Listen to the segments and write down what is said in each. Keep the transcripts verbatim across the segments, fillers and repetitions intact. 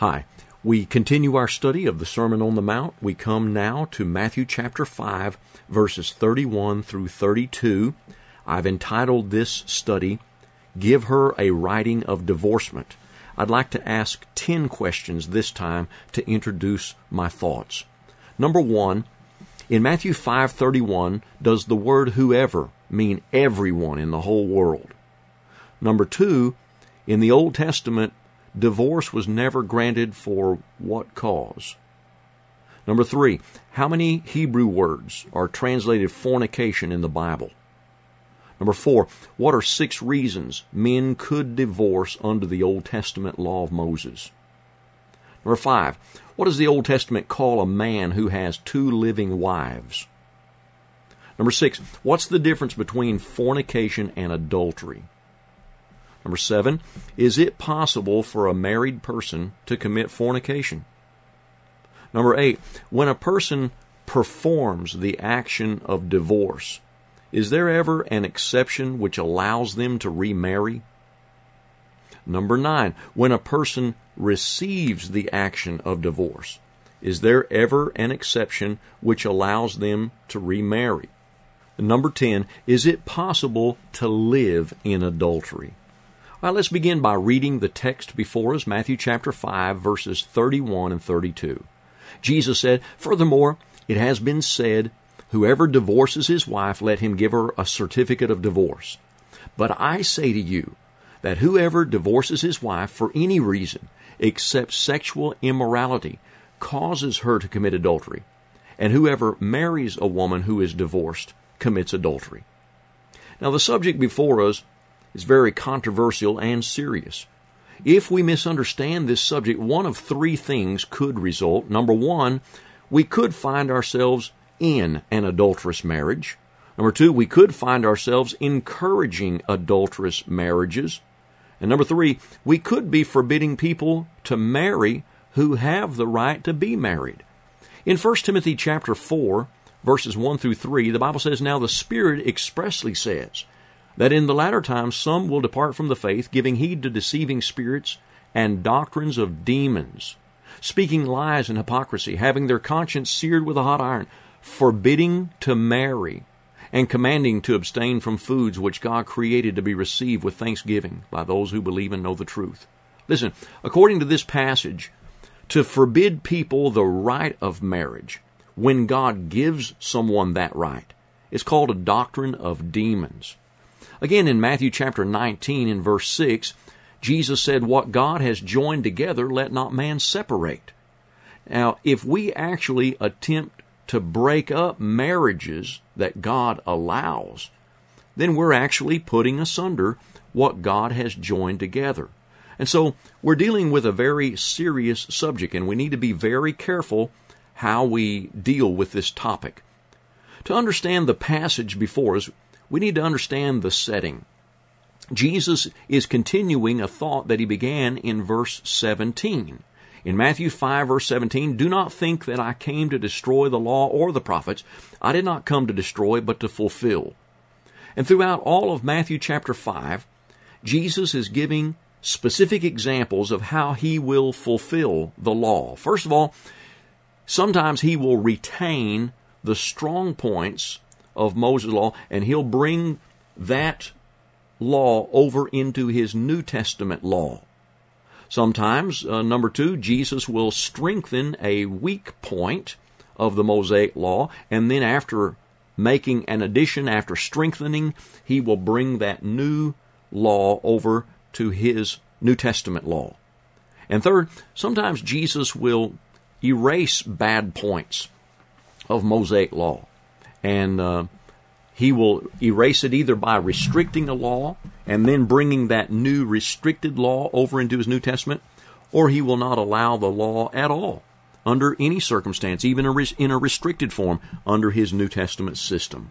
Hi. We continue our study of the Sermon on the Mount. We come now to Matthew chapter five, verses thirty-one through thirty-two. I've entitled this study, Give Her a Writing of Divorcement. I'd like to ask ten questions this time to introduce my thoughts. Number one, in Matthew five thirty-one, does the word whoever mean everyone in the whole world? Number two, in the Old Testament, divorce was never granted for what cause? Number three, how many Hebrew words are translated fornication in the Bible? Number four, what are six reasons men could divorce under the Old Testament law of Moses? Number five, what does the Old Testament call a man who has two living wives? Number six, what's the difference between fornication and adultery? Number seven, is it possible for a married person to commit fornication? Number eight, when a person performs the action of divorce, is there ever an exception which allows them to remarry? Number nine, when a person receives the action of divorce, is there ever an exception which allows them to remarry? Number ten, is it possible to live in adultery? All right, let's begin by reading the text before us, Matthew chapter five, verses thirty-one and thirty-two. Jesus said, "Furthermore, it has been said, whoever divorces his wife, let him give her a certificate of divorce. But I say to you that whoever divorces his wife for any reason, except sexual immorality, causes her to commit adultery. And whoever marries a woman who is divorced commits adultery." Now, the subject before us is very controversial and serious. If we misunderstand this subject, one of three things could result. Number one, we could find ourselves in an adulterous marriage. Number two, we could find ourselves encouraging adulterous marriages. And number three, we could be forbidding people to marry who have the right to be married. In First Timothy chapter four, verses one through three, the Bible says, "Now the Spirit expressly says that in the latter times some will depart from the faith, giving heed to deceiving spirits and doctrines of demons, speaking lies and hypocrisy, having their conscience seared with a hot iron, forbidding to marry, and commanding to abstain from foods which God created to be received with thanksgiving by those who believe and know the truth." Listen, according to this passage, to forbid people the right of marriage when God gives someone that right is called a doctrine of demons. Again, in Matthew chapter nineteen, in verse six, Jesus said, "What God has joined together, let not man separate." Now, if we actually attempt to break up marriages that God allows, then we're actually putting asunder what God has joined together. And so we're dealing with a very serious subject, and we need to be very careful how we deal with this topic. To understand the passage before us, we need to understand the setting. Jesus is continuing a thought that he began in verse seventeen. In Matthew five, verse seventeen, "Do not think that I came to destroy the law or the prophets. I did not come to destroy, but to fulfill." And throughout all of Matthew chapter five, Jesus is giving specific examples of how he will fulfill the law. First of all, sometimes he will retain the strong points of Moses' law, and he'll bring that law over into his New Testament law. Sometimes, uh, number two, Jesus will strengthen a weak point of the Mosaic law, and then after making an addition, after strengthening, he will bring that new law over to his New Testament law. And third, sometimes Jesus will erase bad points of Mosaic law. And uh, he will erase it either by restricting a law and then bringing that new restricted law over into his New Testament, or he will not allow the law at all under any circumstance, even in a restricted form, under his New Testament system.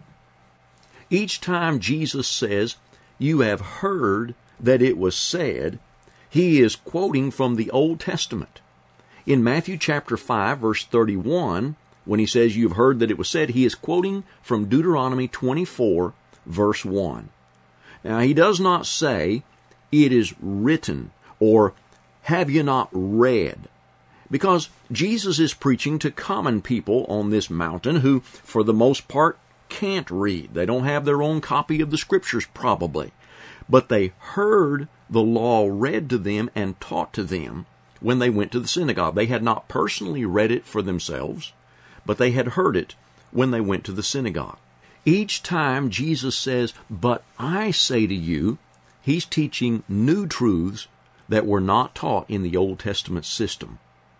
Each time Jesus says, "You have heard that it was said," he is quoting from the Old Testament. In Matthew chapter five, verse thirty-one, when he says, "You've heard that it was said," he is quoting from Deuteronomy twenty-four, verse one. Now, he does not say, "It is written," or "Have you not read?" Because Jesus is preaching to common people on this mountain who, for the most part, can't read. They don't have their own copy of the Scriptures, probably. But they heard the law read to them and taught to them when they went to the synagogue. They had not personally read it for themselves, but they had heard it when they went to the synagogue. Each time Jesus says, "But I say to you," he's teaching new truths that were not taught in the Old Testament system.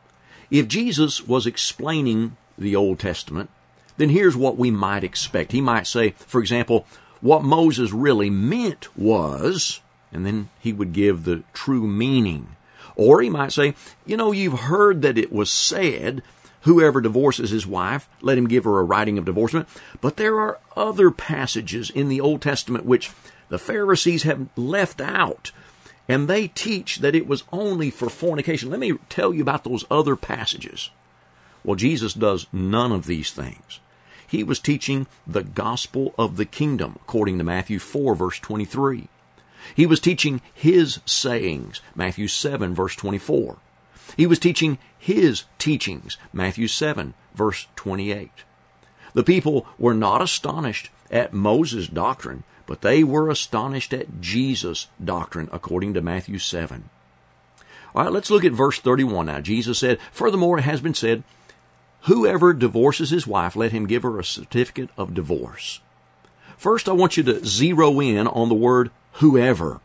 If Jesus was explaining the Old Testament, then here's what we might expect. He might say, for example, what Moses really meant was, and then he would give the true meaning. Or he might say, you know, you've heard that it was said, whoever divorces his wife, let him give her a writing of divorcement. But there are other passages in the Old Testament which the Pharisees have left out, and they teach that it was only for fornication. Let me tell you about those other passages. Well, Jesus does none of these things. He was teaching the gospel of the kingdom, according to Matthew four, verse twenty-three. He was teaching His sayings, Matthew seven, verse twenty-four. He was teaching His teachings, Matthew seven, verse twenty-eight. The people were not astonished at Moses' doctrine, but they were astonished at Jesus' doctrine, according to Matthew seven. All right, let's look at verse thirty-one now. Jesus said, "Furthermore, it has been said, whoever divorces his wife, let him give her a certificate of divorce." First, I want you to zero in on the word whoever.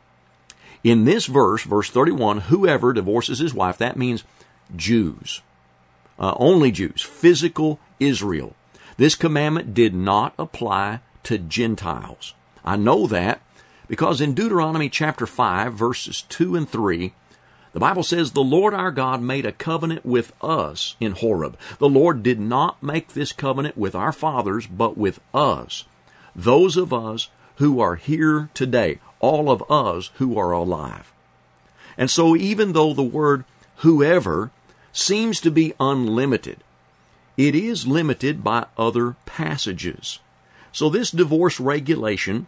In this verse, verse thirty-one, whoever divorces his wife, that means Jews. Uh, only Jews, physical Israel. This commandment did not apply to Gentiles. I know that because in Deuteronomy chapter five, verses two and three, the Bible says, "The Lord our God made a covenant with us in Horeb. The Lord did not make this covenant with our fathers, but with us, those of us who are here today, all of us who are alive." And so even though the word whoever seems to be unlimited, it is limited by other passages. So this divorce regulation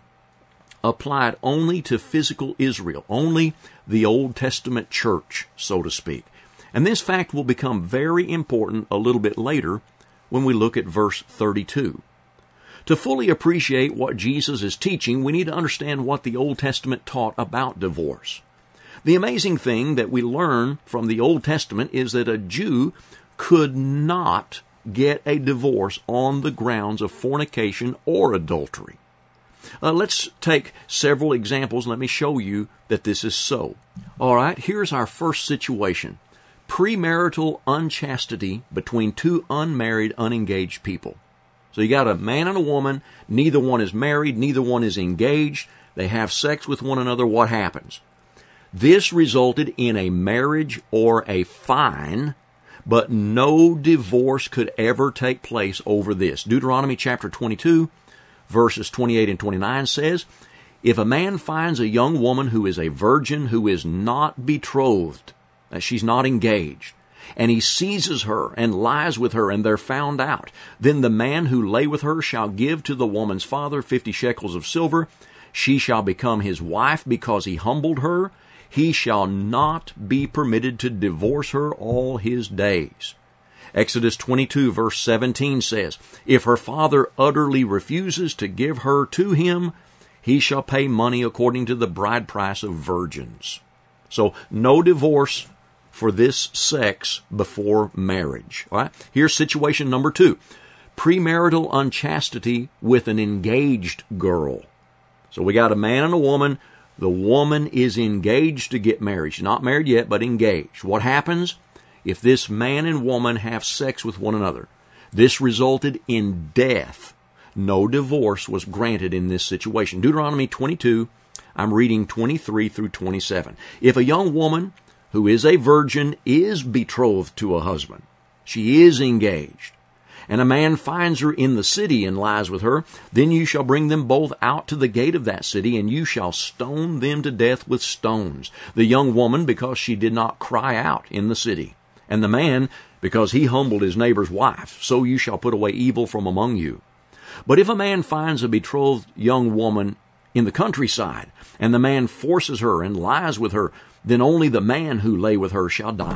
applied only to physical Israel, only the Old Testament church, so to speak. And this fact will become very important a little bit later when we look at verse thirty-two. To fully appreciate what Jesus is teaching, we need to understand what the Old Testament taught about divorce. The amazing thing that we learn from the Old Testament is that a Jew could not get a divorce on the grounds of fornication or adultery. Uh, let's take several examples. Let me show you that this is so. All right, here's our first situation. Premarital unchastity between two unmarried, unengaged people. So you got a man and a woman, neither one is married, neither one is engaged, they have sex with one another. What happens? This resulted in a marriage or a fine, but no divorce could ever take place over this. Deuteronomy chapter twenty-two, verses twenty-eight and twenty-nine says, "If a man finds a young woman who is a virgin, who is not betrothed," that she's not engaged, "and he seizes her and lies with her, and they're found out, then the man who lay with her shall give to the woman's father fifty shekels of silver. She shall become his wife because he humbled her. He shall not be permitted to divorce her all his days." Exodus twenty-two, verse seventeen says, "If her father utterly refuses to give her to him, he shall pay money according to the bride price of virgins." So no divorce for this sex before marriage. All right? Here's situation number two. Premarital unchastity with an engaged girl. So we got a man and a woman. The woman is engaged to get married. She's not married yet, but engaged. What happens if this man and woman have sex with one another? This resulted in death. No divorce was granted in this situation. Deuteronomy twenty-two, I'm reading twenty-three through twenty-seven. "If a young woman who is a virgin is betrothed to a husband, she is engaged, and a man finds her in the city and lies with her, then you shall bring them both out to the gate of that city, and you shall stone them to death with stones. The young woman, because she did not cry out in the city, and the man, because he humbled his neighbor's wife. So you shall put away evil from among you. But if a man finds a betrothed young woman in the countryside, and the man forces her and lies with her, then only the man who lay with her shall die.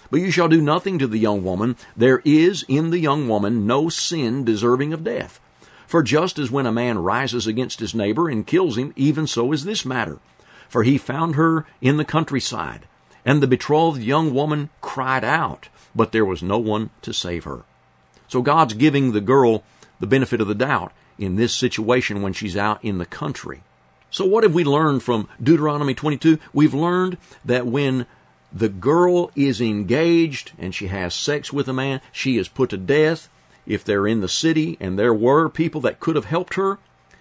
But you shall do nothing to the young woman. There is in the young woman no sin deserving of death. For just as when a man rises against his neighbor and kills him, even so is this matter. For he found her in the countryside, and the betrothed young woman cried out, but there was no one to save her. So God's giving the girl the benefit of the doubt in this situation when she's out in the country. So what have we learned from Deuteronomy twenty-two? We've learned that when the girl is engaged and she has sex with a man, she is put to death. If they're in the city and there were people that could have helped her,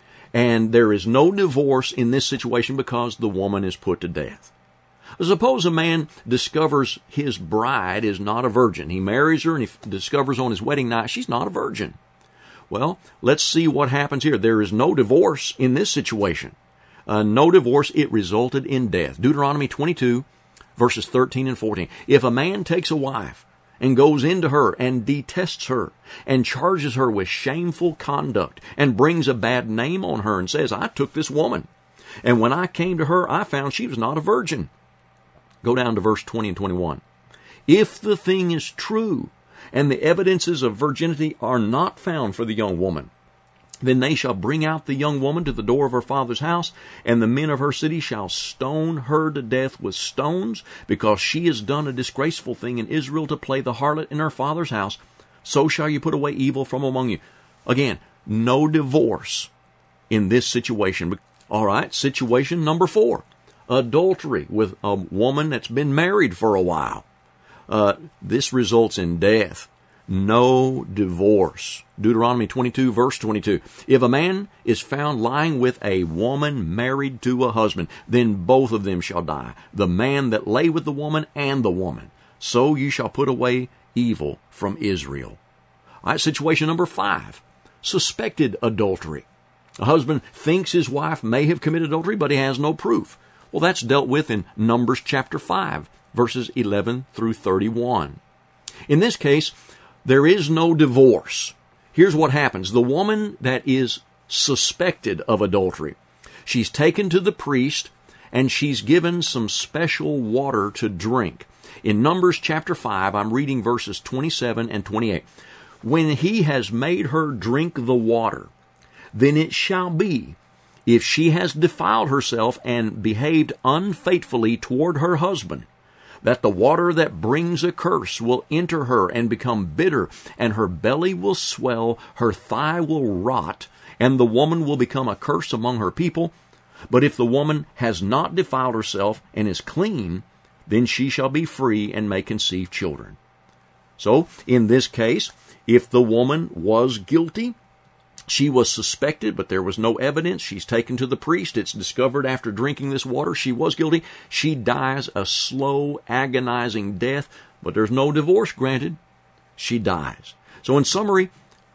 and there is no divorce in this situation because the woman is put to death. Suppose a man discovers his bride is not a virgin. He marries her and he discovers on his wedding night she's not a virgin. Well, let's see what happens here. There is no divorce in this situation. Uh, no divorce, it resulted in death. Deuteronomy twenty-two, verses thirteen and fourteen. If a man takes a wife and goes into her and detests her and charges her with shameful conduct and brings a bad name on her and says, I took this woman, and when I came to her, I found she was not a virgin. Go down to verse twenty and twenty-one. If the thing is true and the evidences of virginity are not found for the young woman, then they shall bring out the young woman to the door of her father's house, and the men of her city shall stone her to death with stones, because she has done a disgraceful thing in Israel to play the harlot in her father's house. So shall you put away evil from among you. Again, no divorce in this situation. All right, situation number four. Adultery with a woman that's been married for a while. Uh, this results in death. No divorce. Deuteronomy twenty-two, verse twenty-two. If a man is found lying with a woman married to a husband, then both of them shall die, the man that lay with the woman and the woman. So you shall put away evil from Israel. All right, situation number five. Suspected adultery. A husband thinks his wife may have committed adultery, but he has no proof. Well, that's dealt with in Numbers chapter five, verses eleven through thirty-one. In this case, there is no divorce. Here's what happens. The woman that is suspected of adultery, she's taken to the priest and she's given some special water to drink. In Numbers chapter five, I'm reading verses twenty-seven and twenty-eight. When he has made her drink the water, then it shall be, if she has defiled herself and behaved unfaithfully toward her husband, that the water that brings a curse will enter her and become bitter, and her belly will swell, her thigh will rot, and the woman will become a curse among her people. But if the woman has not defiled herself and is clean, then she shall be free and may conceive children. So, in this case, if the woman was guilty, she was suspected, but there was no evidence. She's taken to the priest. It's discovered after drinking this water she was guilty. She dies a slow, agonizing death, but there's no divorce granted. She dies. So in summary,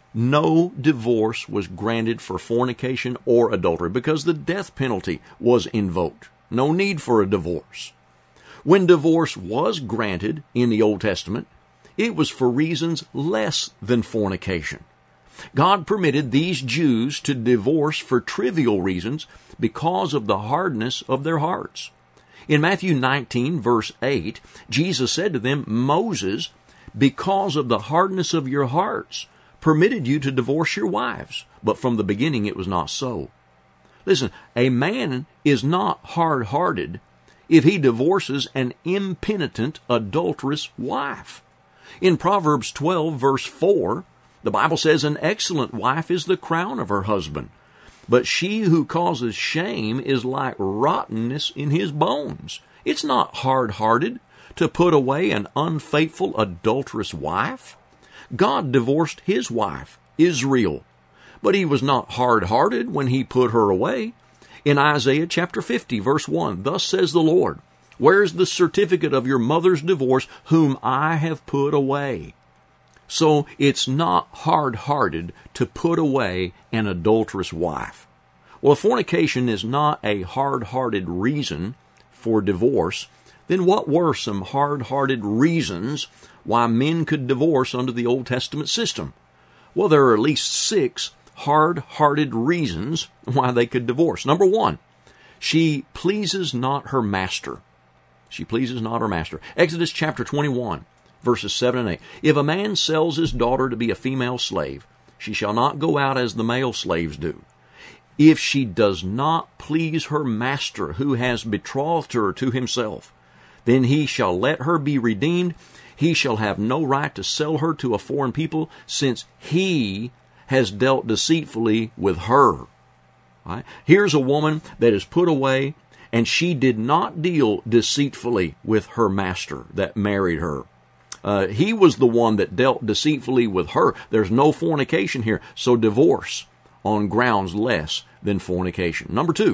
no divorce was granted for fornication or adultery because the death penalty was invoked. No need for a divorce. When divorce was granted in the Old Testament, it was for reasons less than fornication. God permitted these Jews to divorce for trivial reasons because of the hardness of their hearts. In Matthew nineteen, verse eight, Jesus said to them, Moses, because of the hardness of your hearts, permitted you to divorce your wives, but from the beginning it was not so. Listen, a man is not hard-hearted if he divorces an impenitent, adulterous wife. In Proverbs twelve, verse four, the Bible says, an excellent wife is the crown of her husband, but she who causes shame is like rottenness in his bones. It's not hard-hearted to put away an unfaithful, adulterous wife. God divorced his wife, Israel, but he was not hard-hearted when he put her away. In Isaiah chapter fifty, verse one, thus says the Lord, where's the certificate of your mother's divorce, whom I have put away? So it's not hard-hearted to put away an adulterous wife. Well, if fornication is not a hard-hearted reason for divorce, then what were some hard-hearted reasons why men could divorce under the Old Testament system? Well, there are at least six hard-hearted reasons why they could divorce. Number one, she pleases not her master. She pleases not her master. Exodus chapter twenty-one, verses seven and eight. If a man sells his daughter to be a female slave, she shall not go out as the male slaves do. If she does not please her master who has betrothed her to himself, then he shall let her be redeemed. He shall have no right to sell her to a foreign people, since he has dealt deceitfully with her. Right? Here's a woman that is put away, and she did not deal deceitfully with her master that married her. Uh, he was the one that dealt deceitfully with her. There's no fornication here, so divorce on grounds less than fornication. Number two,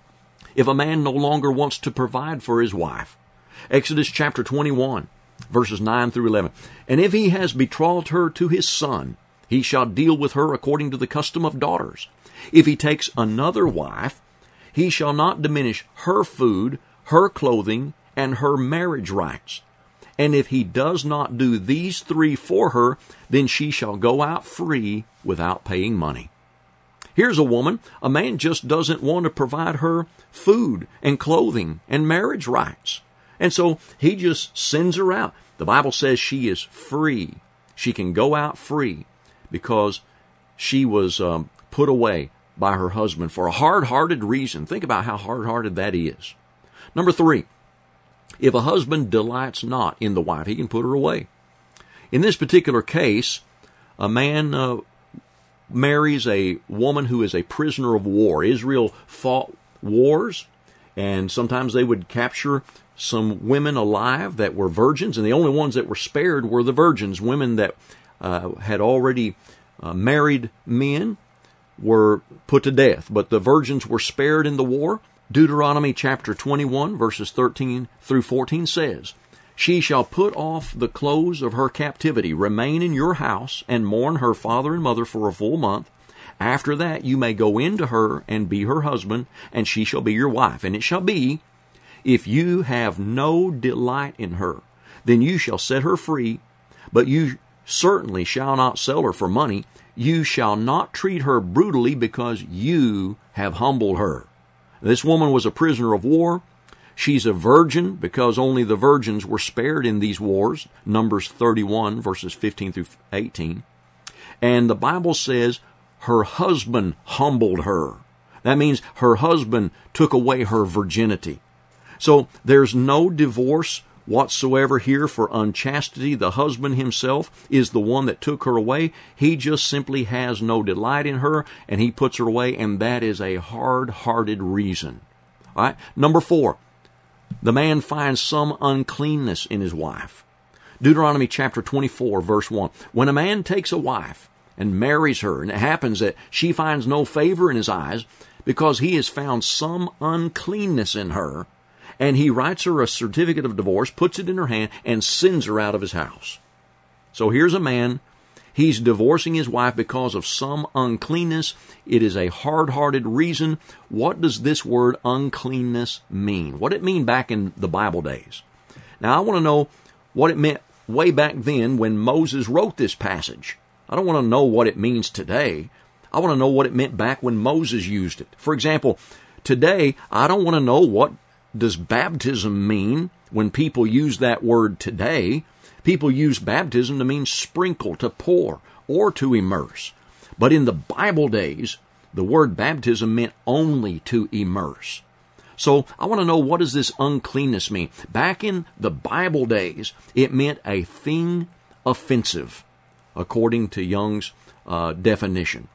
if a man no longer wants to provide for his wife, Exodus chapter twenty-one, verses nine through eleven. And if he has betrothed her to his son, he shall deal with her according to the custom of daughters. If he takes another wife, he shall not diminish her food, her clothing, and her marriage rights. And if he does not do these three for her, then she shall go out free without paying money. Here's a woman, a man just doesn't want to provide her food and clothing and marriage rights. And so he just sends her out. The Bible says she is free. She can go out free because she was um, put away by her husband for a hard-hearted reason. Think about how hard-hearted that is. Number three, if a husband delights not in the wife, he can put her away. In this particular case, a man uh, marries a woman who is a prisoner of war. Israel fought wars, and sometimes they would capture some women alive that were virgins, and the only ones that were spared were the virgins. Women that uh, had already uh, married men were put to death, but the virgins were spared in the war. Deuteronomy chapter twenty-one, verses thirteen through fourteen says, She shall put off the clothes of her captivity, remain in your house, and mourn her father and mother for a full month. After that you may go in to her and be her husband, and she shall be your wife. And it shall be, if you have no delight in her, then you shall set her free, but you certainly shall not sell her for money. You shall not treat her brutally, because you have humbled her. This woman was a prisoner of war. She's a virgin because only the virgins were spared in these wars. Numbers thirty-one, verses fifteen through eighteen. And the Bible says her husband humbled her. That means her husband took away her virginity. So there's no divorce whatsoever here for unchastity. The husband himself is the one that took her away. He just simply has no delight in her, and he puts her away, and that is a hard-hearted reason. All right? Number four, the man finds some uncleanness in his wife. Deuteronomy chapter twenty-four, verse one. When a man takes a wife and marries her, and it happens that she finds no favor in his eyes because he has found some uncleanness in her, and he writes her a certificate of divorce, puts it in her hand, and sends her out of his house. So here's a man, he's divorcing his wife because of some uncleanness. It is a hard-hearted reason. What does this word uncleanness mean? What did it mean back in the Bible days? Now, I want to know what it meant way back then when Moses wrote this passage. I don't want to know what it means today. I want to know what it meant back when Moses used it. For example, today, I don't want to know what does baptism mean when people use that word today. People use baptism to mean sprinkle, to pour, or to immerse. But in the Bible days, the word baptism meant only to immerse. So I want to know, what does this uncleanness mean? Back in the Bible days, it meant a thing offensive, according to Young's uh, definition.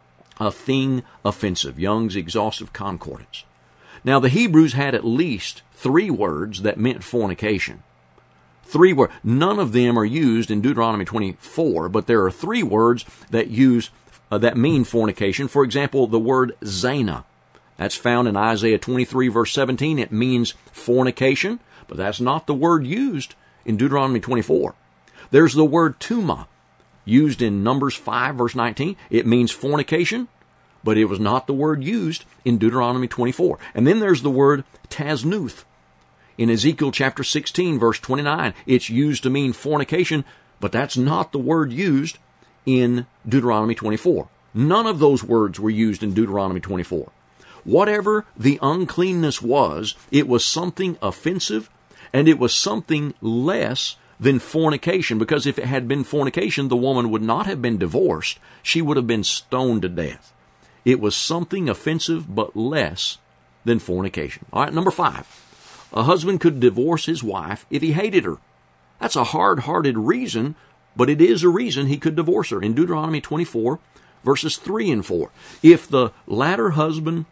A thing offensive, Young's Exhaustive Concordance. Now, the Hebrews had at least three words that meant fornication. Three words. None of them are used in Deuteronomy twenty-four, but there are three words that use uh, that mean fornication. For example, the word zana. That's found in Isaiah twenty-three, verse seventeen. It means fornication, but that's not the word used in Deuteronomy twenty-four. There's the word tuma, used in Numbers five, verse nineteen. It means fornication, but it was not the word used in Deuteronomy twenty-four. And then there's the word taznuth. In Ezekiel chapter sixteen, verse twenty-nine, it's used to mean fornication, but that's not the word used in Deuteronomy twenty-four. None of those words were used in Deuteronomy twenty-four. Whatever the uncleanness was, it was something offensive, and it was something less than fornication, because if it had been fornication, the woman would not have been divorced. She would have been stoned to death. It was something offensive but less than fornication. All right, number five. A husband could divorce his wife if he hated her. That's a hard-hearted reason, but it is a reason he could divorce her. In Deuteronomy twenty-four, verses three and four, if the latter husband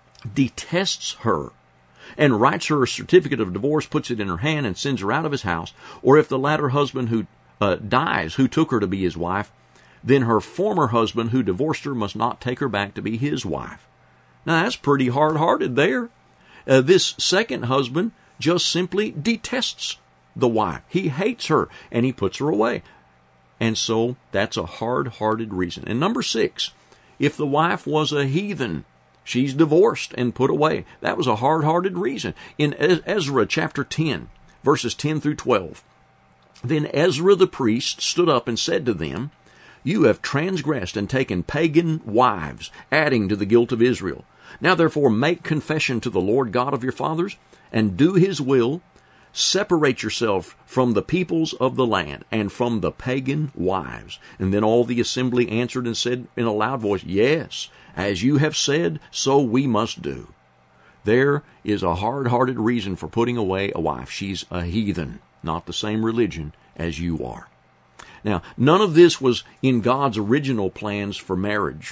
detests her and writes her a certificate of divorce, puts it in her hand, and sends her out of his house, or if the latter husband who uh, dies, who took her to be his wife, then her former husband who divorced her must not take her back to be his wife. Now, that's pretty hard-hearted there. Uh, this second husband just simply detests the wife. He hates her, and he puts her away. And so that's a hard-hearted reason. And number six, if the wife was a heathen, she's divorced and put away. That was a hard-hearted reason. In Ezra chapter ten, verses ten through twelve, then Ezra the priest stood up and said to them, you have transgressed and taken pagan wives, adding to the guilt of Israel. Now therefore make confession to the Lord God of your fathers, and do his will. Separate yourself from the peoples of the land and from the pagan wives. And then all the assembly answered and said in a loud voice, yes, as you have said, so we must do. There is a hard-hearted reason for putting away a wife. She's a heathen, not the same religion as you are. Now, none of this was in God's original plans for marriage.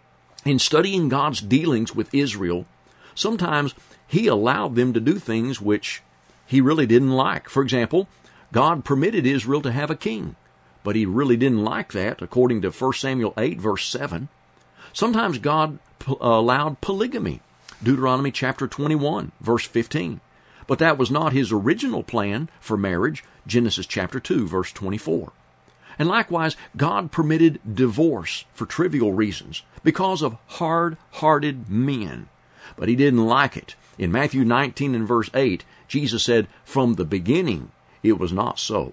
In studying God's dealings with Israel, sometimes he allowed them to do things which he really didn't like. For example, God permitted Israel to have a king, but he really didn't like that, according to First Samuel eight, verse seven. Sometimes God po- allowed polygamy, Deuteronomy chapter twenty-one, verse fifteen. But that was not his original plan for marriage, Genesis chapter two, verse twenty-four. And likewise, God permitted divorce for trivial reasons because of hard-hearted men. But he didn't like it. In Matthew nineteen and verse eight, Jesus said, from the beginning it was not so.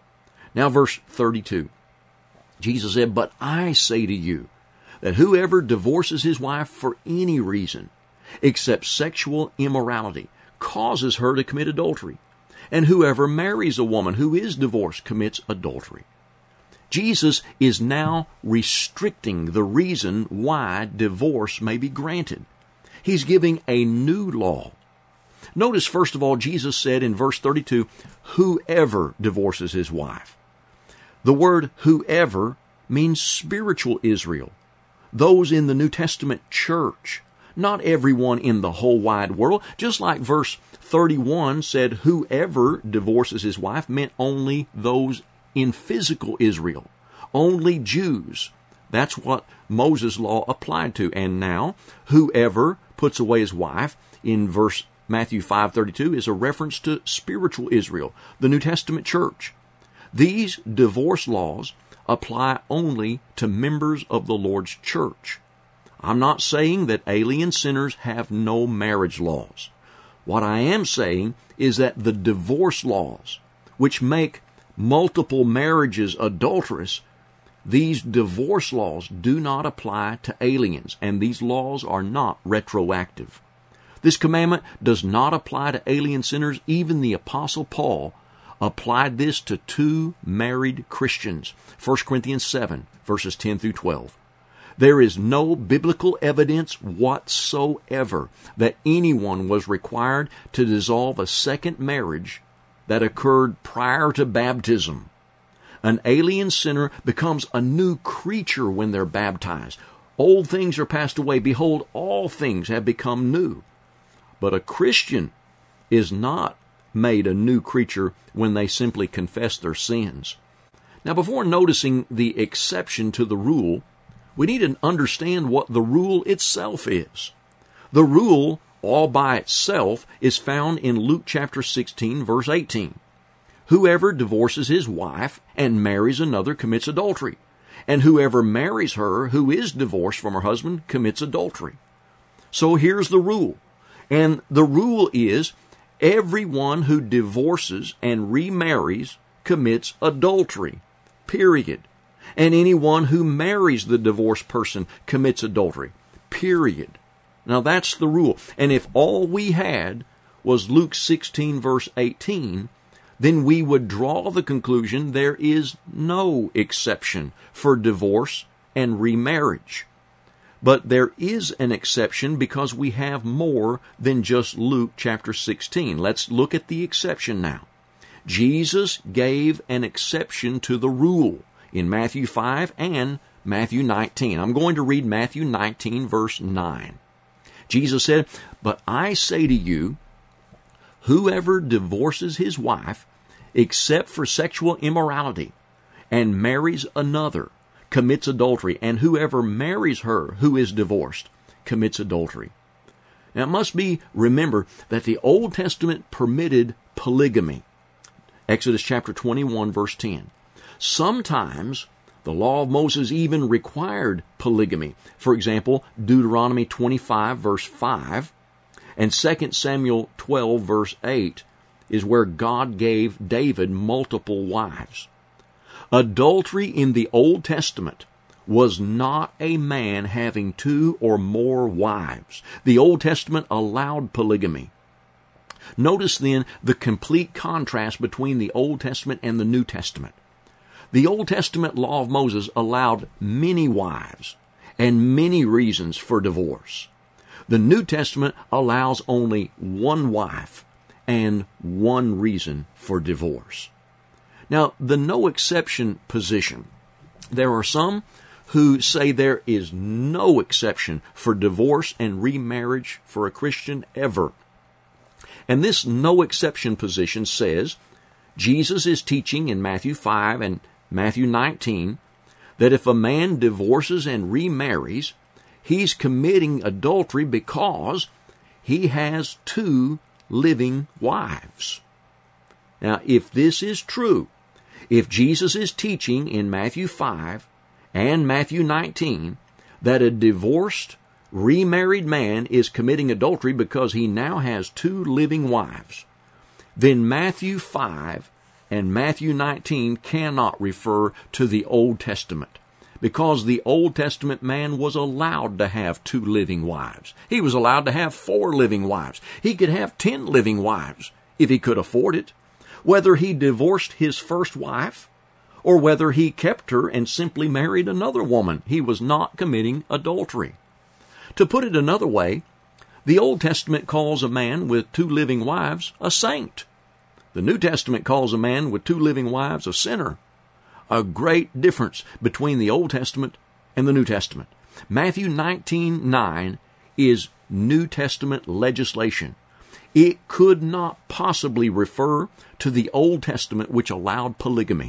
Now verse thirty-two, Jesus said, but I say to you that whoever divorces his wife for any reason except sexual immorality causes her to commit adultery. And whoever marries a woman who is divorced commits adultery. Jesus is now restricting the reason why divorce may be granted. He's giving a new law. Notice, first of all, Jesus said in verse thirty-two, whoever divorces his wife. The word whoever means spiritual Israel, those in the New Testament church, not everyone in the whole wide world. Just like verse thirty-one said, whoever divorces his wife meant only those in physical Israel, only Jews. That's what Moses' law applied to. And now, whoever puts away his wife, in verse Matthew five thirty-two, is a reference to spiritual Israel, the New Testament church. These divorce laws apply only to members of the Lord's church. I'm not saying that alien sinners have no marriage laws. What I am saying is that the divorce laws, which make multiple marriages adulterous, these divorce laws do not apply to aliens, and these laws are not retroactive. This commandment does not apply to alien sinners. Even the Apostle Paul applied this to two married Christians. First Corinthians seven, verses ten through twelve. There is no biblical evidence whatsoever that anyone was required to dissolve a second marriage that occurred prior to baptism. An alien sinner becomes a new creature when they're baptized. Old things are passed away. Behold, all things have become new. But a Christian is not made a new creature when they simply confess their sins. Now, before noticing the exception to the rule, we need to understand what the rule itself is. The rule, all by itself, is found in Luke chapter sixteen, verse eighteen. Whoever divorces his wife and marries another commits adultery, and whoever marries her who is divorced from her husband commits adultery. So here's the rule. And the rule is, everyone who divorces and remarries commits adultery, period. And anyone who marries the divorced person commits adultery, period. Now that's the rule. And if all we had was Luke sixteen, verse eighteen, then we would draw the conclusion there is no exception for divorce and remarriage. But there is an exception because we have more than just Luke chapter sixteen. Let's look at the exception now. Jesus gave an exception to the rule in Matthew five and Matthew nineteen. I'm going to read Matthew nineteen, verse nine. Jesus said, "But I say to you, whoever divorces his wife, except for sexual immorality, and marries another, commits adultery, and whoever marries her who is divorced commits adultery." Now it must be remembered that the Old Testament permitted polygamy. Exodus chapter twenty-one, verse ten. Sometimes the law of Moses even required polygamy. For example, Deuteronomy twenty-five, verse five, and Second Samuel twelve, verse eight, is where God gave David multiple wives. Adultery in the Old Testament was not a man having two or more wives. The Old Testament allowed polygamy. Notice then the complete contrast between the Old Testament and the New Testament. The Old Testament law of Moses allowed many wives and many reasons for divorce. The New Testament allows only one wife and one reason for divorce. Now, the no exception position. There are some who say there is no exception for divorce and remarriage for a Christian ever. And this no exception position says Jesus is teaching in Matthew five and Matthew nineteen that if a man divorces and remarries, he's committing adultery because he has two living wives. Now, if this is true, if Jesus is teaching in Matthew five and Matthew nineteen that a divorced, remarried man is committing adultery because he now has two living wives, then Matthew five and Matthew nineteen cannot refer to the Old Testament, because the Old Testament man was allowed to have two living wives. He was allowed to have four living wives. He could have ten living wives if he could afford it. Whether he divorced his first wife or whether he kept her and simply married another woman, he was not committing adultery. To put it another way, the Old Testament calls a man with two living wives a saint. The New Testament calls a man with two living wives a sinner. A great difference between the Old Testament and the New Testament. Matthew nineteen nine is New Testament legislation. It could not possibly refer to the Old Testament, which allowed polygamy.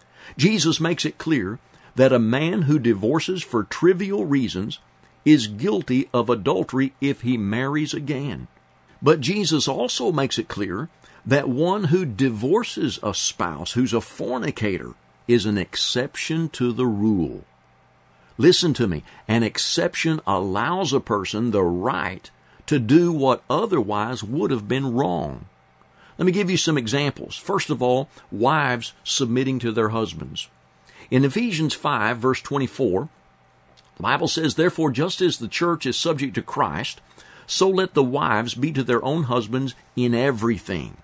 Jesus makes it clear that a man who divorces for trivial reasons is guilty of adultery if he marries again. But Jesus also makes it clear that one who divorces a spouse who's a fornicator is an exception to the rule. Listen to me. An exception allows a person the right to do what otherwise would have been wrong. Let me give you some examples. First of all, wives submitting to their husbands. In Ephesians five, verse twenty-four, the Bible says, "Therefore, just as the church is subject to Christ, so let the wives be to their own husbands in everything."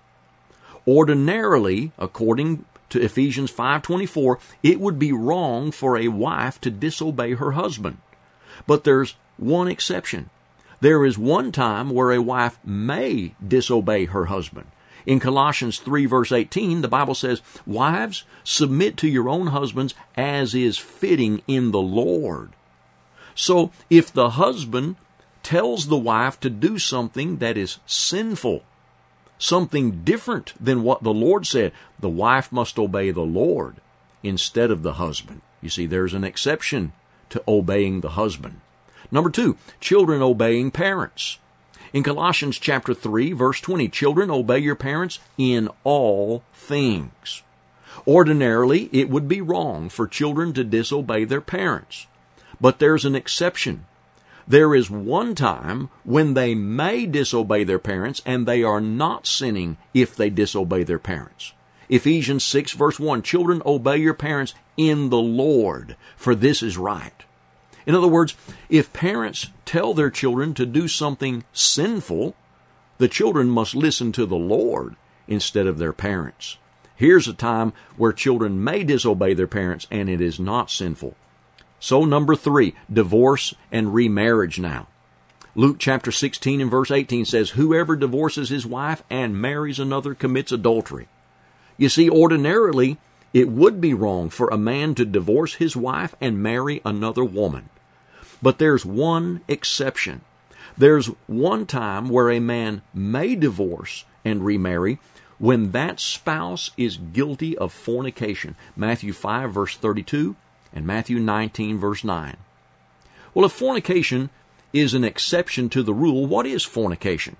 Ordinarily, according to Ephesians five twenty-four, it would be wrong for a wife to disobey her husband. But there's one exception. There is one time where a wife may disobey her husband. In Colossians three, verse eighteen, the Bible says, "Wives, submit to your own husbands as is fitting in the Lord." So, if the husband tells the wife to do something that is sinful, something different than what the Lord said, the wife must obey the Lord instead of the husband. You see, there's an exception to obeying the husband. Number two, children obeying parents. In Colossians chapter three, verse twenty, "Children, obey your parents in all things." Ordinarily, it would be wrong for children to disobey their parents. But there's an exception. There is one time when they may disobey their parents, and they are not sinning if they disobey their parents. Ephesians six, verse one, "Children, obey your parents in the Lord, for this is right." In other words, if parents tell their children to do something sinful, the children must listen to the Lord instead of their parents. Here's a time where children may disobey their parents, and it is not sinful. So number three, divorce and remarriage now. Luke chapter sixteen and verse eighteen says, whoever divorces his wife and marries another commits adultery. You see, ordinarily, it would be wrong for a man to divorce his wife and marry another woman. But there's one exception. There's one time where a man may divorce and remarry when that spouse is guilty of fornication. Matthew five verse thirty-two and Matthew nineteen verse nine. Well, if fornication is an exception to the rule, what is fornication?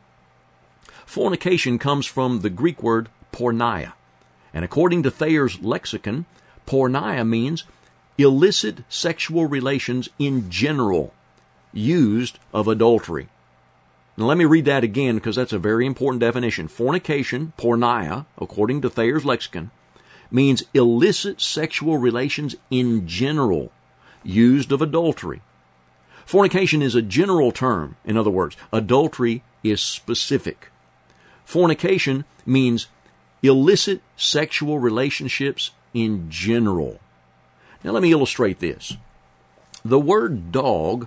Fornication comes from the Greek word porneia. And according to Thayer's lexicon, porneia means illicit sexual relations in general, used of adultery. Now let me read that again because that's a very important definition. Fornication, porneia, according to Thayer's lexicon, means illicit sexual relations in general, used of adultery. Fornication is a general term. In other words, adultery is specific. Fornication means illicit sexual relationships in general. Now let me illustrate this. The word dog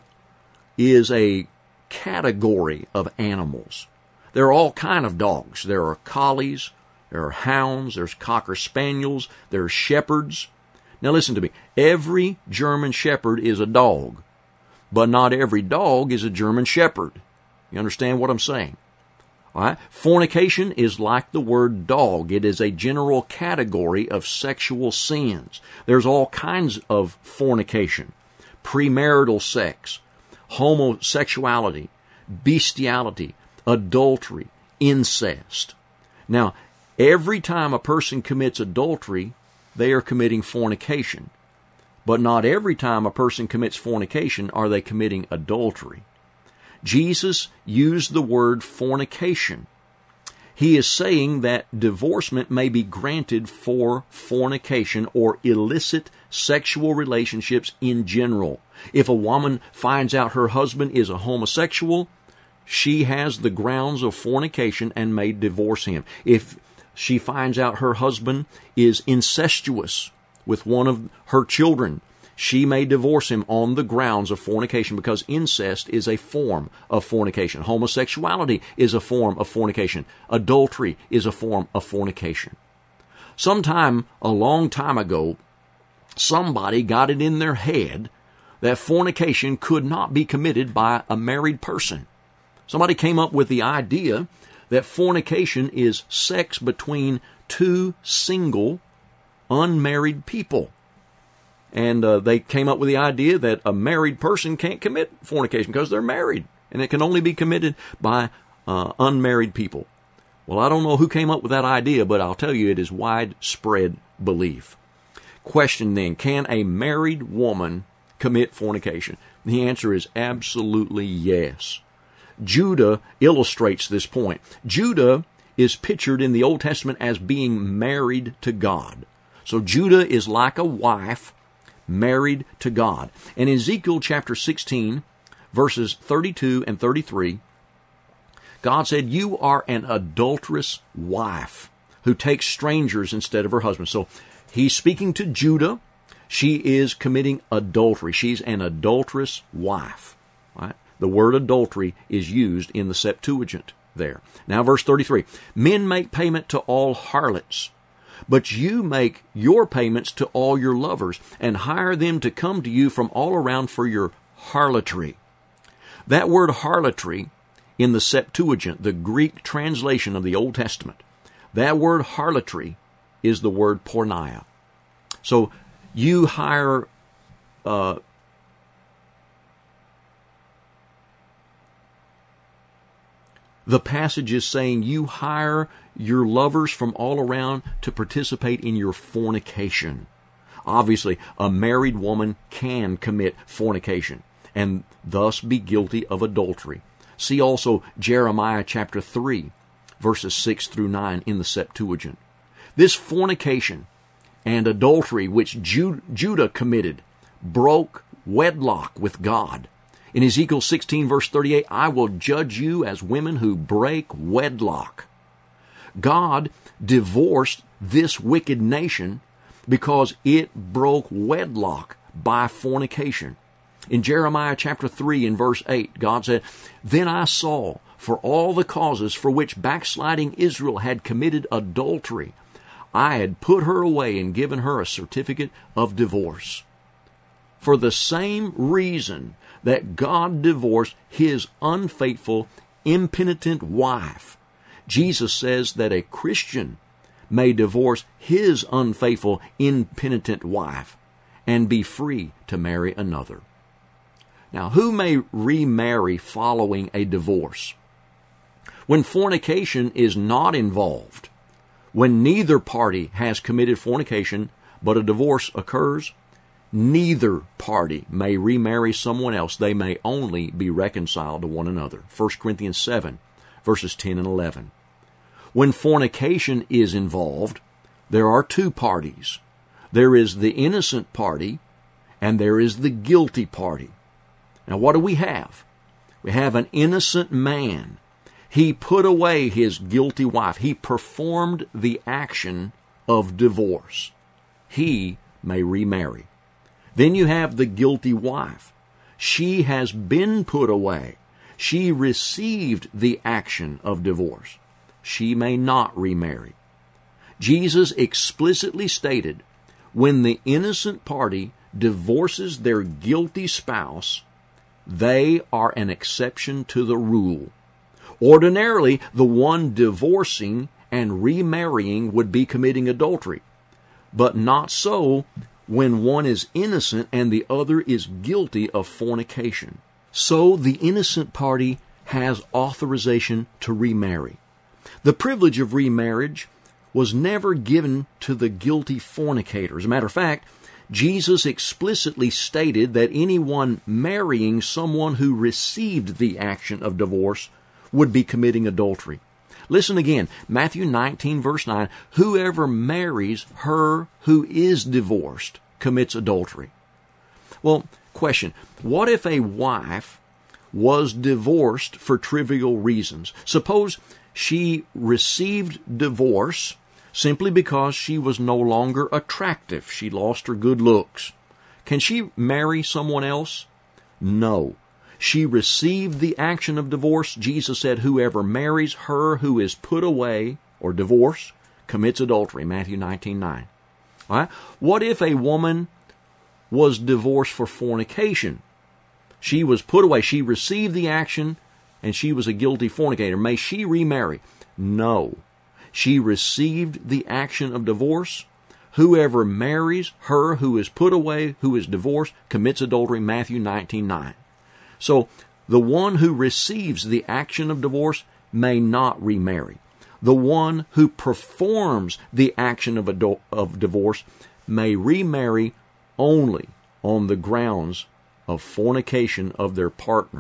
is a category of animals. There are all kinds of dogs. There are collies, there are hounds, there's cocker spaniels, there's shepherds. Now listen to me. Every German shepherd is a dog, but not every dog is a German shepherd. You understand what I'm saying? All right? Fornication is like the word dog. It is a general category of sexual sins. There's all kinds of fornication. Premarital sex, homosexuality, bestiality, adultery, incest. Now, every time a person commits adultery, they are committing fornication. But not every time a person commits fornication are they committing adultery. Jesus used the word fornication. He is saying that divorcement may be granted for fornication or illicit sexual relationships in general. If a woman finds out her husband is a homosexual, she has the grounds of fornication and may divorce him. If she finds out her husband is incestuous with one of her children, she may divorce him on the grounds of fornication because incest is a form of fornication. Homosexuality is a form of fornication. Adultery is a form of fornication. Sometime, a long time ago, somebody got it in their head that fornication could not be committed by a married person. Somebody came up with the idea that fornication is sex between two single, unmarried people. And uh, they came up with the idea that a married person can't commit fornication because they're married, and it can only be committed by uh, unmarried people. Well, I don't know who came up with that idea, but I'll tell you it is widespread belief. Question then, can a married woman commit fornication? The answer is absolutely yes. Judah illustrates this point. Judah is pictured in the Old Testament as being married to God. So Judah is like a wife married to God. And in Ezekiel chapter sixteen, verses thirty-two and thirty-three, God said, you are an adulterous wife who takes strangers instead of her husband. So he's speaking to Judah. She is committing adultery. She's an adulterous wife. Right? The word adultery is used in the Septuagint there. Now verse thirty-three, men make payment to all harlots, but you make your payments to all your lovers and hire them to come to you from all around for your harlotry. That word harlotry in the Septuagint, the Greek translation of the Old Testament, that word harlotry is the word porneia. So you hire uh, the passage is saying you hire your lovers from all around to participate in your fornication. Obviously, a married woman can commit fornication and thus be guilty of adultery. See also Jeremiah chapter three, verses six through nine in the Septuagint. This fornication and adultery which Judah committed broke wedlock with God. In Ezekiel sixteen, verse thirty-eight, I will judge you as women who break wedlock. God divorced this wicked nation because it broke wedlock by fornication. In Jeremiah chapter three and verse eight, God said, "Then I saw, for all the causes for which backsliding Israel had committed adultery, I had put her away and given her a certificate of divorce." For the same reason that God divorced his unfaithful, impenitent wife, Jesus says that a Christian may divorce his unfaithful, impenitent wife and be free to marry another. Now, who may remarry following a divorce? When fornication is not involved, when neither party has committed fornication but a divorce occurs, neither party may remarry someone else. They may only be reconciled to one another. First Corinthians seven, verses ten and eleven. When fornication is involved, there are two parties. There is the innocent party and there is the guilty party. Now, what do we have? We have an innocent man. He put away his guilty wife. He performed the action of divorce. He may remarry. Then you have the guilty wife. She has been put away. She received the action of divorce. She may not remarry. Jesus explicitly stated, when the innocent party divorces their guilty spouse, they are an exception to the rule. Ordinarily, the one divorcing and remarrying would be committing adultery, but not so when one is innocent and the other is guilty of fornication. So the innocent party has authorization to remarry. The privilege of remarriage was never given to the guilty fornicator. As a matter of fact, Jesus explicitly stated that anyone marrying someone who received the action of divorce would be committing adultery. Listen again, Matthew nineteen, verse nine, "Whoever marries her who is divorced commits adultery." Well, question, what if a wife was divorced for trivial reasons? Suppose she received divorce simply because she was no longer attractive. She lost her good looks. Can she marry someone else? No. She received the action of divorce. Jesus said, "Whoever marries her who is put away or divorced commits adultery." Matthew nineteen nine. All right? What if a woman was divorced for fornication? She was put away. She received the action and she was a guilty fornicator. May she remarry? No. She received the action of divorce. Whoever marries her who is put away, who is divorced, commits adultery. Matthew nineteen nine. So, the one who receives the action of divorce may not remarry. The one who performs the action of, adul- of divorce may remarry only on the grounds of fornication of their partner.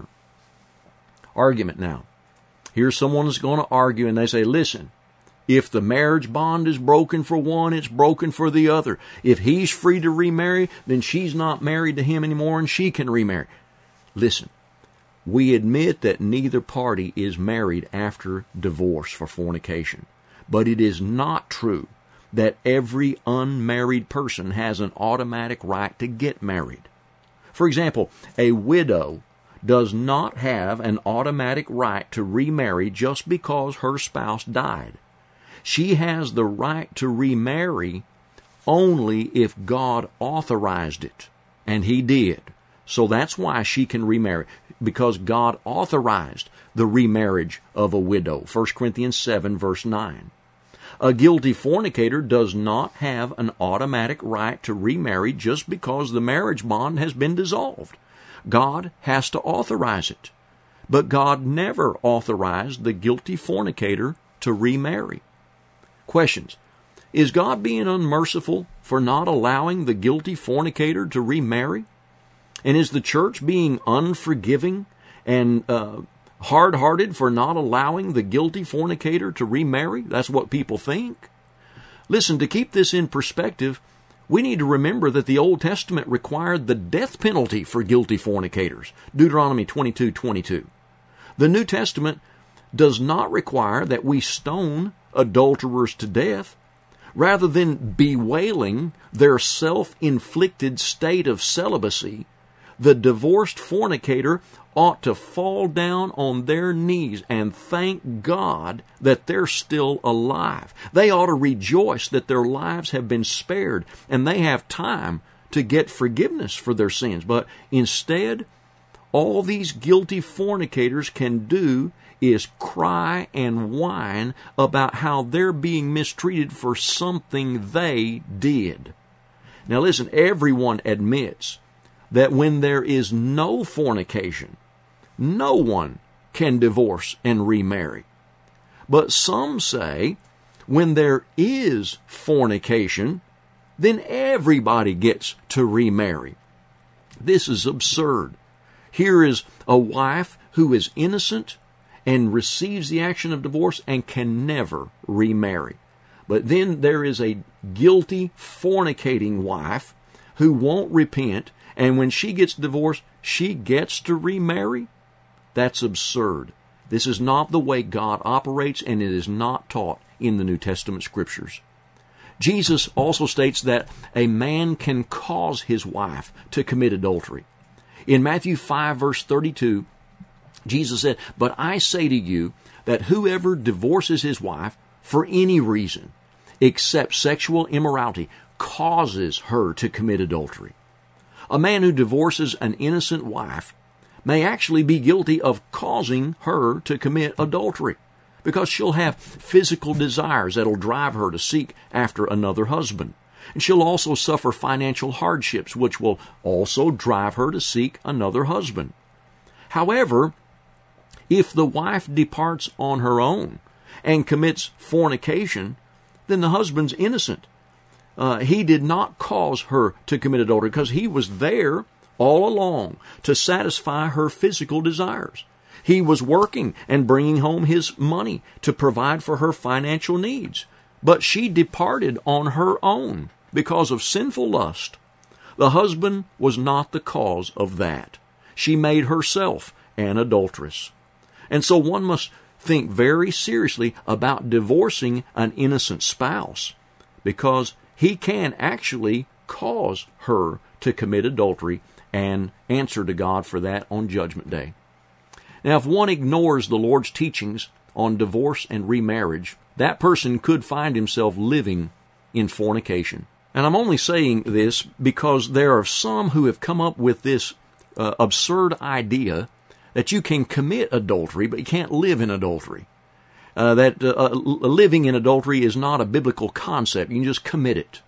Argument now. Here's someone that's going to argue and they say, listen, if the marriage bond is broken for one, it's broken for the other. If he's free to remarry, then she's not married to him anymore and she can remarry. Listen, we admit that neither party is married after divorce for fornication, but it is not true that every unmarried person has an automatic right to get married. For example, a widow does not have an automatic right to remarry just because her spouse died. She has the right to remarry only if God authorized it, and He did. So that's why she can remarry, because God authorized the remarriage of a widow. First Corinthians seven, verse nine. A guilty fornicator does not have an automatic right to remarry just because the marriage bond has been dissolved. God has to authorize it. But God never authorized the guilty fornicator to remarry. Questions. Is God being unmerciful for not allowing the guilty fornicator to remarry? And is the church being unforgiving and uh, hard-hearted for not allowing the guilty fornicator to remarry? That's what people think. Listen, to keep this in perspective, we need to remember that the Old Testament required the death penalty for guilty fornicators. Deuteronomy twenty-two twenty-two. The New Testament does not require that we stone adulterers to death. Rather than bewailing their self-inflicted state of celibacy, the divorced fornicator ought to fall down on their knees and thank God that they're still alive. They ought to rejoice that their lives have been spared and they have time to get forgiveness for their sins. But instead, all these guilty fornicators can do is cry and whine about how they're being mistreated for something they did. Now listen, everyone admits that when there is no fornication, no one can divorce and remarry. But some say when there is fornication, then everybody gets to remarry. This is absurd. Here is a wife who is innocent and receives the action of divorce and can never remarry. But then there is a guilty fornicating wife who won't repent, and when she gets divorced, she gets to remarry? That's absurd. This is not the way God operates, and it is not taught in the New Testament Scriptures. Jesus also states that a man can cause his wife to commit adultery. In Matthew five, verse thirty-two, Jesus said, "But I say to you that whoever divorces his wife for any reason, except sexual immorality, causes her to commit adultery." A man who divorces an innocent wife may actually be guilty of causing her to commit adultery, because she'll have physical desires that'll drive her to seek after another husband. And she'll also suffer financial hardships, which will also drive her to seek another husband. However, if the wife departs on her own and commits fornication, then the husband's innocent. Uh, he did not cause her to commit adultery because he was there all along to satisfy her physical desires. He was working and bringing home his money to provide for her financial needs. But she departed on her own because of sinful lust. The husband was not the cause of that. She made herself an adulteress. And so one must think very seriously about divorcing an innocent spouse, because he can actually cause her to commit adultery and answer to God for that on Judgment Day. Now, if one ignores the Lord's teachings on divorce and remarriage, that person could find himself living in fornication. And I'm only saying this because there are some who have come up with this uh, absurd idea that you can commit adultery, but you can't live in adultery. Uh, that uh, living in adultery is not a biblical concept. You can just commit it.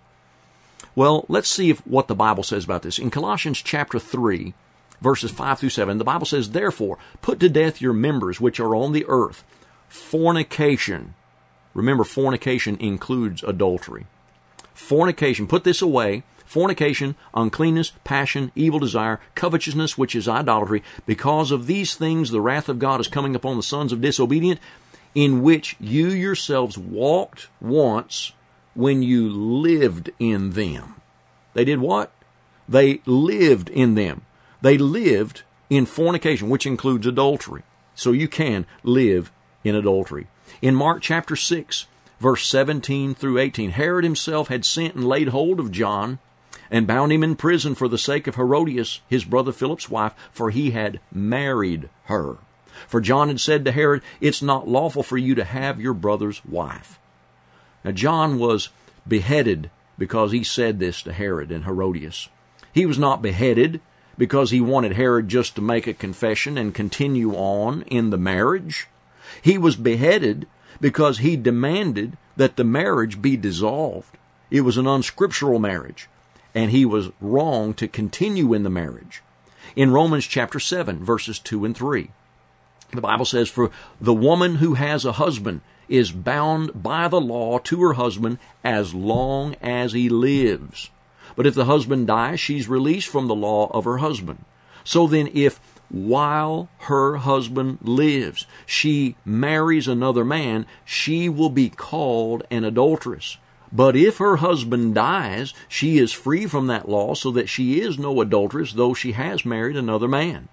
Well, let's see if, what the Bible says about this. In Colossians chapter three, verses five through seven, the Bible says, "Therefore, put to death your members which are on the earth, fornication." Remember, fornication includes adultery. Fornication, put this away, fornication, uncleanness, passion, evil desire, covetousness, which is idolatry. Because of these things the wrath of God is coming upon the sons of disobedience, in which you yourselves walked once when you lived in them. They did what? They lived in them. They lived in fornication, which includes adultery. So you can live in adultery. In Mark chapter six, verse seventeen through eighteen, Herod himself had sent and laid hold of John and bound him in prison for the sake of Herodias, his brother Philip's wife, for he had married her. For John had said to Herod, "It's not lawful for you to have your brother's wife." Now John was beheaded because he said this to Herod and Herodias. He was not beheaded because he wanted Herod just to make a confession and continue on in the marriage. He was beheaded because he demanded that the marriage be dissolved. It was an unscriptural marriage, and he was wrong to continue in the marriage. In Romans chapter seven, verses two and three, the Bible says, "For the woman who has a husband is bound by the law to her husband as long as he lives. But if the husband dies, she's released from the law of her husband. So then if while her husband lives she marries another man, she will be called an adulteress. But if her husband dies, she is free from that law, so that she is no adulteress, though she has married another man.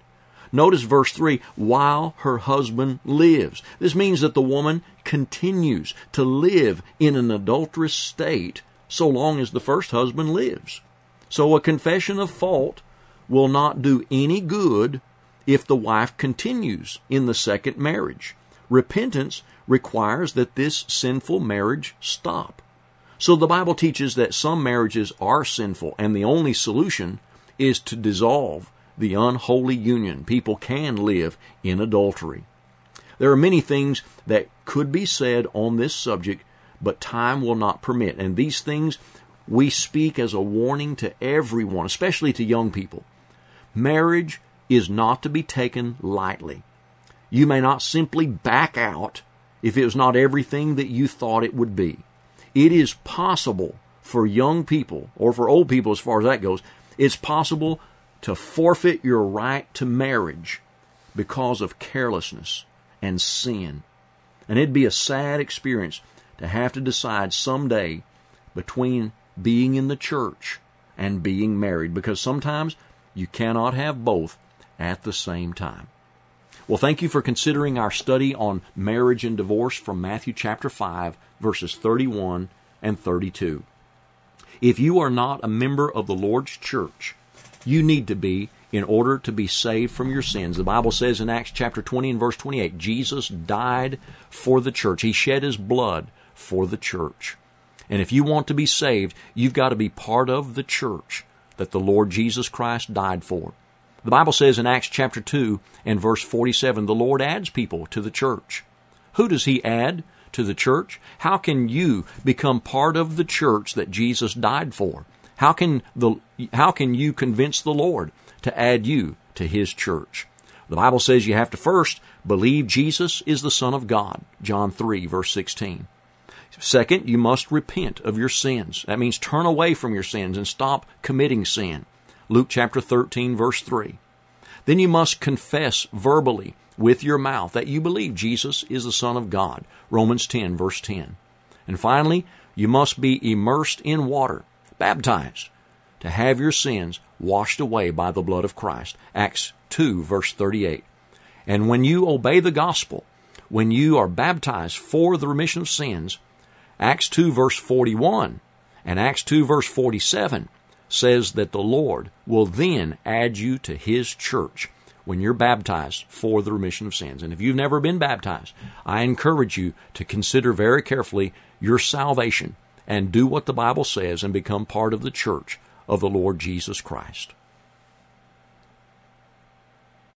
Notice verse three, while her husband lives. This means that the woman continues to live in an adulterous state so long as the first husband lives. So a confession of fault will not do any good if the wife continues in the second marriage. Repentance requires that this sinful marriage stop. So the Bible teaches that some marriages are sinful, and the only solution is to dissolve the unholy union. People can live in adultery. There are many things that could be said on this subject, but time will not permit. And these things we speak as a warning to everyone, especially to young people. Marriage is not to be taken lightly. You may not simply back out if it was not everything that you thought it would be. It is possible for young people, or for old people as far as that goes, it's possible to forfeit your right to marriage because of carelessness and sin. And it'd be a sad experience to have to decide someday between being in the church and being married, because sometimes you cannot have both at the same time. Well, thank you for considering our study on marriage and divorce from Matthew chapter five, verses thirty-one and thirty-two. If you are not a member of the Lord's church, you need to be in order to be saved from your sins. The Bible says in Acts chapter twenty and verse twenty-eight, Jesus died for the church. He shed His blood for the church. And if you want to be saved, you've got to be part of the church that the Lord Jesus Christ died for. The Bible says in Acts chapter two and verse forty-seven, the Lord adds people to the church. Who does He add to the church? How can you become part of the church that Jesus died for? How can the how can you convince the Lord to add you to His church? The Bible says you have to first believe Jesus is the Son of God, John three, verse sixteen. Second, you must repent of your sins. That means turn away from your sins and stop committing sin. Luke chapter thirteen, verse three. Then you must confess verbally with your mouth that you believe Jesus is the Son of God, Romans ten, verse ten. And finally, you must be immersed in water, baptized, to have your sins washed away by the blood of Christ, Acts two, verse thirty-eight. And when you obey the gospel, when you are baptized for the remission of sins, Acts two, verse forty-one and Acts two, verse forty-seven says that the Lord will then add you to His church when you're baptized for the remission of sins. And if you've never been baptized, I encourage you to consider very carefully your salvation and do what the Bible says and become part of the church of the Lord Jesus Christ.